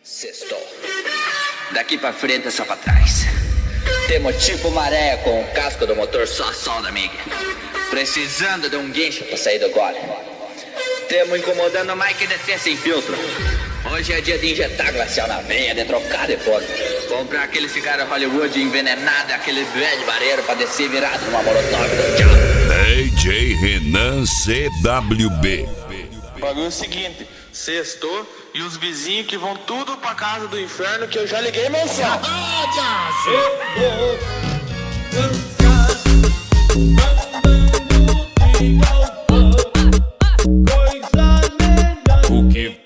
Sextou. Daqui pra frente é só pra trás. Temos tipo maré com o casco do motor só solda, amiga. Precisando de um guincho pra sair do gole. Temos incomodando mais que descer sem filtro. Hoje é dia de injetar glacial na veia, de trocar de foto. Comprar aquele cigarro Hollywood envenenado, aquele velho bareiro pra descer virado numa molotov do diabo. DJ Renan CWB. O bagulho é o seguinte, sextou e os vizinhos que vão tudo pra casa do inferno que eu já liguei mensal. O que?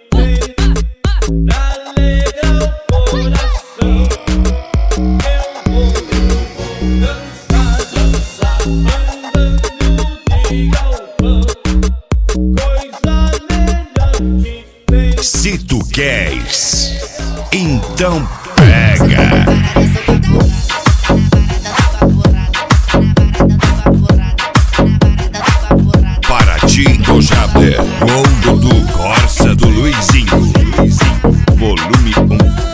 Se tu queres, então pega. Paratinho Jader, gol do Corsa do Luizinho. Volume 1.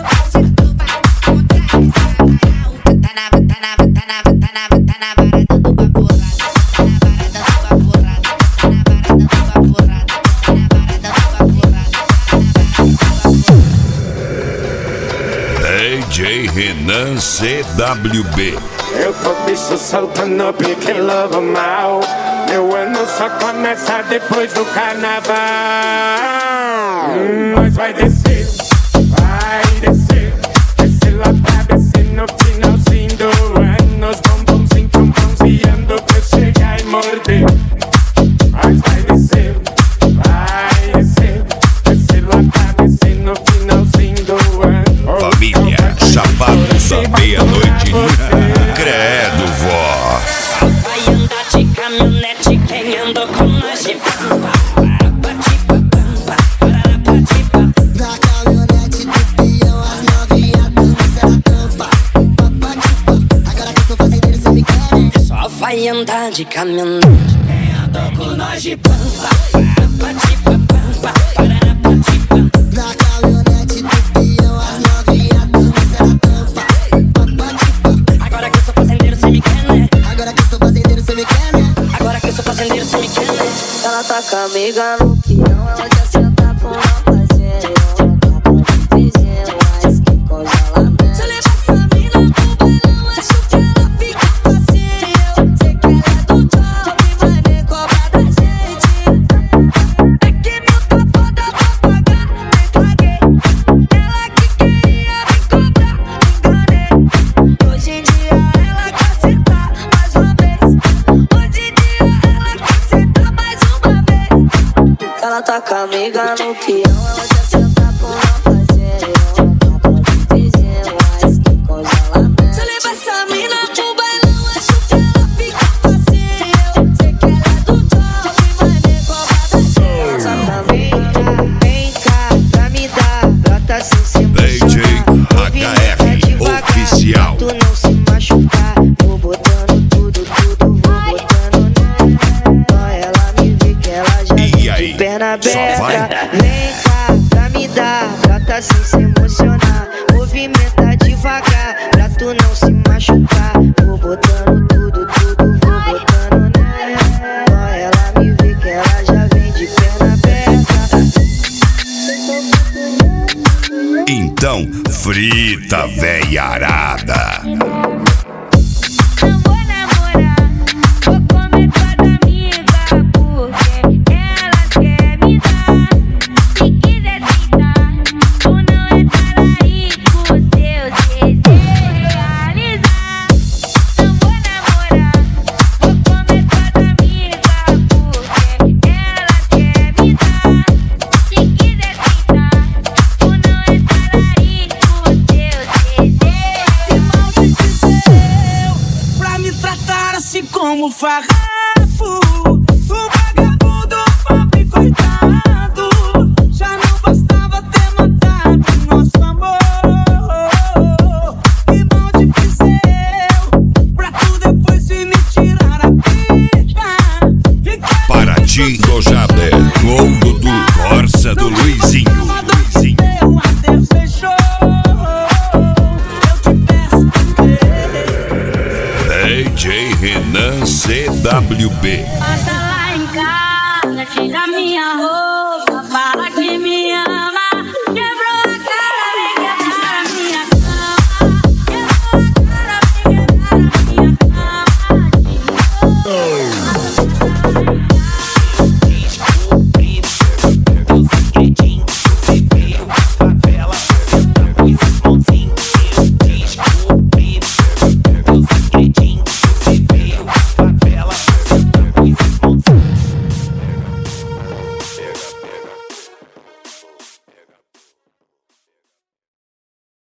DJ Renan CWB. Eu tô bicho soltando pique logo mal. Meu ano só começa depois do carnaval. Nós vai descer, vai descer. Descer lá pra descer no finalzinho do ano. Os bombonzinhos tão bronzeando pra eu chegar e morder. Nós vai descer, vai descer. Descer lá pra descer no finalzinho do ano. Família, Chapados à meia-noite. Credo, vó. Vai andar de caminhonete, quem andou com nós de pampa. Na caminhonete do peão, as novinhas dançam na tampa. Agora que eu sou fazendeiro, cê me quer. Só vai andar de caminhonete, quem andou com nós de pampa. Na caminhonete do peão, as novinhas dançam na tampa. Agora que eu sou fazendeiro, cê me quer, né? Agora que eu sou fazendeiro, cê me quer, né? Agora que eu sou fazendeiro, cê me quer, né? Ela tá com a amiga no peão, ela quer sentar com uma parceira. Pedindo mais que congelamento. Se eu levar essa mina pro bailão, acho que ela fica facinho. Sei que ela é do job, mas nem cobra da gente. É que meu tá foda pra pagar, nem paguei. Ela que queria me cobrar, enganei. Hoje em dia ela quer sentar mais uma vez. Hoje em dia ela quer sentar mais uma vez. Ela tá com a amiga no peão, ela quer sentar com uma parceira. Pedindo mais que congelamento. Se eu levar essa mina pro bailão, acho que ela fica facinho. Sei que ela é do job, mas nem cobra da gente. Ela tá com a amiga, vem cá pra me dar. Brota assim se DJ HF Oficial. Tu não se machucar, vou botando tudo, vou botando nela. Só ela me vê que ela já E aí, de perna só vai? aberta. Vem cá pra me dar, brota sem se emocionar. Movimenta devagar, pra tu não se machucar. Vou botando tudo, vou botando nela. Só ela me vê que ela já vem de perna aberta. Então, frita, véia arada. Não vou namorar, vou comer tua amiga, porque ela quer me dar. Se quiser sentar, tu não é talarico, seu desejo realizar. Não vou namorar, vou comer tua amiga, porque ela quer me dar. Se quiser sentar, tu não é talarico, seu desejo. Que maldito ser eu pra me tratar assim como farrapo. O vagabundo, pobre coitado, já não bastava ter matado nosso amor. Que maldito ser eu pra tu depois se me tirar a vida. Paratinho Jader, gol do Corsa do Luizinho. Meu adeus fechou. WB. Passa lá em casa, tira minha roupa.